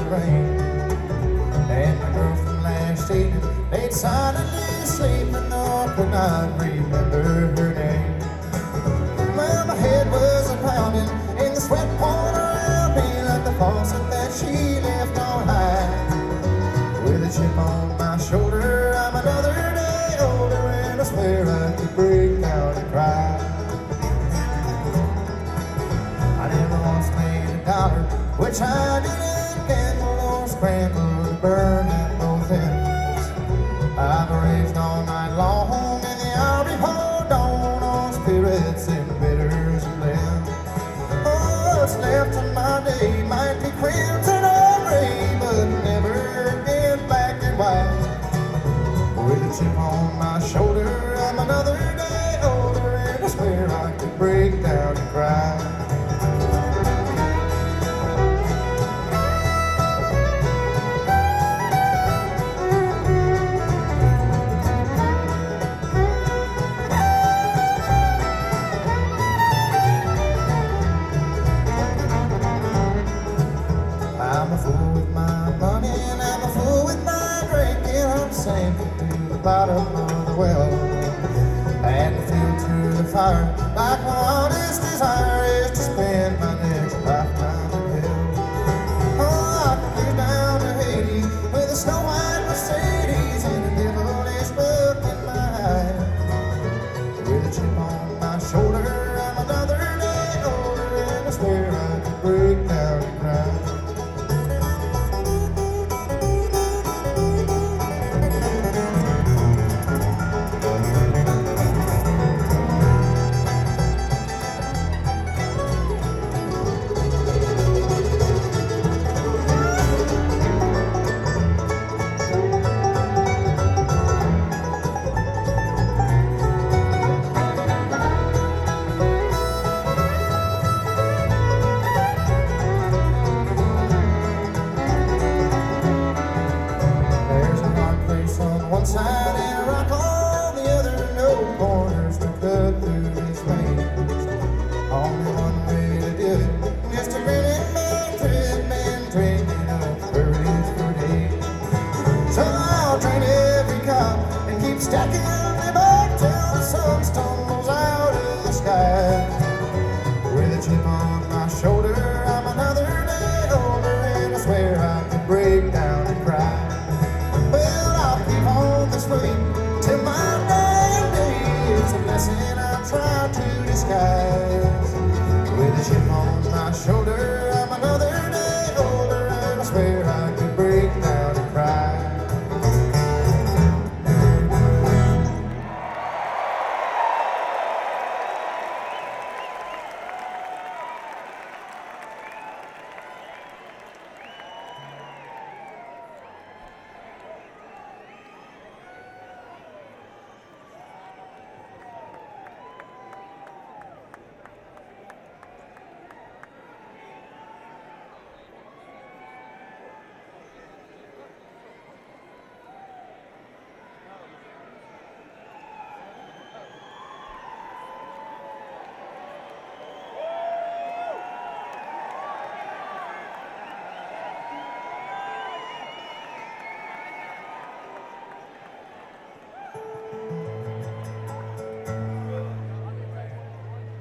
rain. And my girl from last evening laid silently sleeping, nor could not remember her name. Well, my head was a-pounding and the sweat poured around me like the faucet that she left on high. With a chip on my shoulder, I'm another day older, and I swear I could break down and cry. I never once made $1, which I didn't gamble or scramble to burn at both ends. I've raged all night long in the hour before dawn on spirits and bitters and blend. Oh, what's left of my day might be crimson or gray, but never again black and white. With a chip on my shoulder, I'm another day older, and I swear I could break down and cry. I'm a fool with my money and I'm a fool with my drinking. I'm sinking to the bottom of the well, and the fuel to the fire, like my honest desire is to spend my next lifetime in hell. Oh, I could get down to Hades with a snow-white Mercedes and a devilish look in my eye. With a chip on my shoulder, I'm another day older, and I swear I could break down and cry. One side and a rock on the other, no corners to cut through these veins. Only one way to do it, just to grin and man, trip and drinking up birdies for days. So I'll drain every cup and keep stacking them up till the sun stumbles out of the sky. With a chip on my shoulder, I'm another day older, and I swear I could break down and cry. Till my dying day, it's a blessing I try to disguise. With a chip on my shoulder, I'm another day older, and I swear I